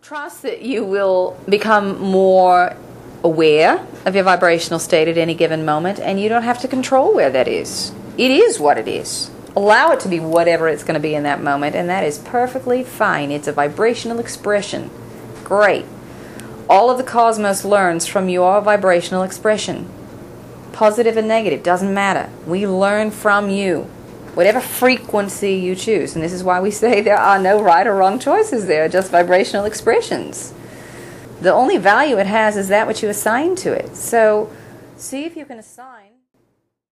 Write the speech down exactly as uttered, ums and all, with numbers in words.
Trust that you will become more aware of your vibrational state at any given moment, and you don't have to control where that is. It is what it is. Allow it to be whatever it's going to be in that moment, and that is perfectly fine. It's a vibrational expression. Great. All of the cosmos learns from your vibrational expression. Positive and negative, doesn't matter. We learn from you. Whatever frequency you choose. And this is why we say there are no right or wrong choices. There are just vibrational expressions. The only value it has is that which you assign to it. So see if you can assign